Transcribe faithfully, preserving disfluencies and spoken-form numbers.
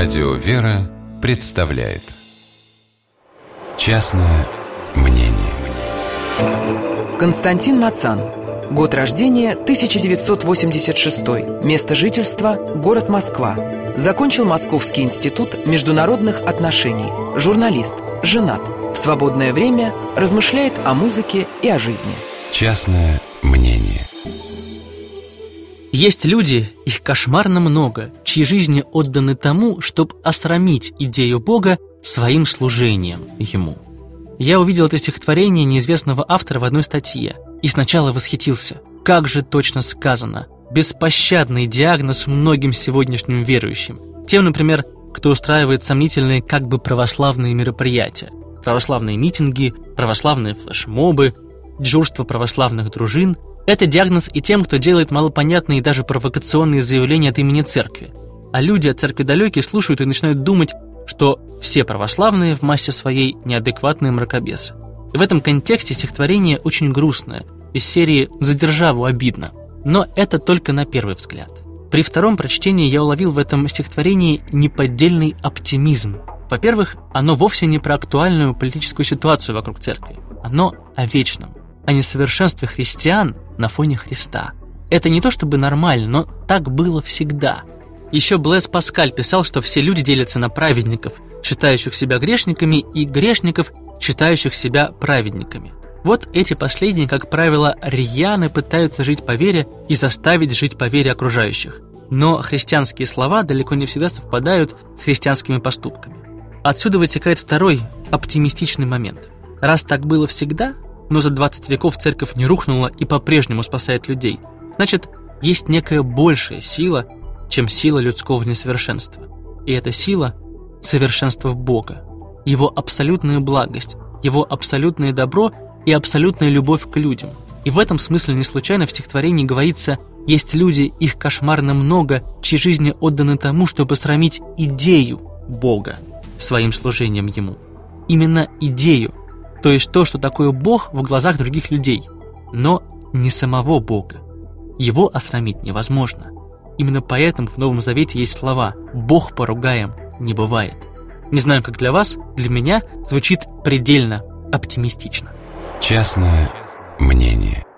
Радио «Вера» представляет «Частное мнение». Константин Мацан. Год рождения тысяча девятьсот восемьдесят шестой. Место жительства – город Москва. Закончил Московский институт международных отношений. Журналист, женат. В свободное время размышляет о музыке и о жизни. Частное мнение. Есть люди, их кошмарно много, чьи жизни отданы тому, чтобы осрамить идею Бога своим служением Ему. Я увидел это стихотворение неизвестного автора в одной статье и сначала восхитился. Как же точно сказано. Беспощадный диагноз многим сегодняшним верующим. Тем, например, кто устраивает сомнительные как бы православные мероприятия. Православные митинги, православные флешмобы, дежурство православных дружин. Это диагноз и тем, кто делает малопонятные и даже провокационные заявления от имени церкви. А люди от церкви далекие слушают и начинают думать, что все православные в массе своей неадекватные мракобесы. И в этом контексте стихотворение очень грустное, из серии «За державу обидно». Но это только на первый взгляд. При втором прочтении я уловил в этом стихотворении неподдельный оптимизм. Во-первых, оно вовсе не про актуальную политическую ситуацию вокруг церкви. Оно о вечном, о несовершенстве христиан на фоне Христа. Это не то чтобы нормально, но так было всегда. Еще Блэс Паскаль писал, что все люди делятся на праведников, считающих себя грешниками, и грешников, считающих себя праведниками. Вот эти последние, как правило, рьяно пытаются жить по вере и заставить жить по вере окружающих. Но христианские слова далеко не всегда совпадают с христианскими поступками. Отсюда вытекает второй оптимистичный момент. Раз так было всегда, но за двадцать веков церковь не рухнула и по-прежнему спасает людей, значит, есть некая большая сила, чем сила людского несовершенства. И эта сила – совершенство Бога, Его абсолютная благость, Его абсолютное добро и абсолютная любовь к людям. И в этом смысле не случайно в стихотворении говорится: «Есть люди, их кошмарно много, чьи жизни отданы тому, чтобы срамить идею Бога своим служением Ему». Именно идею, то есть то, что такое Бог в глазах других людей, но не самого Бога. Его осрамить невозможно. Именно поэтому в Новом Завете есть слова «Бог поругаем не бывает». Не знаю, как для вас, для меня звучит предельно оптимистично. Частное мнение.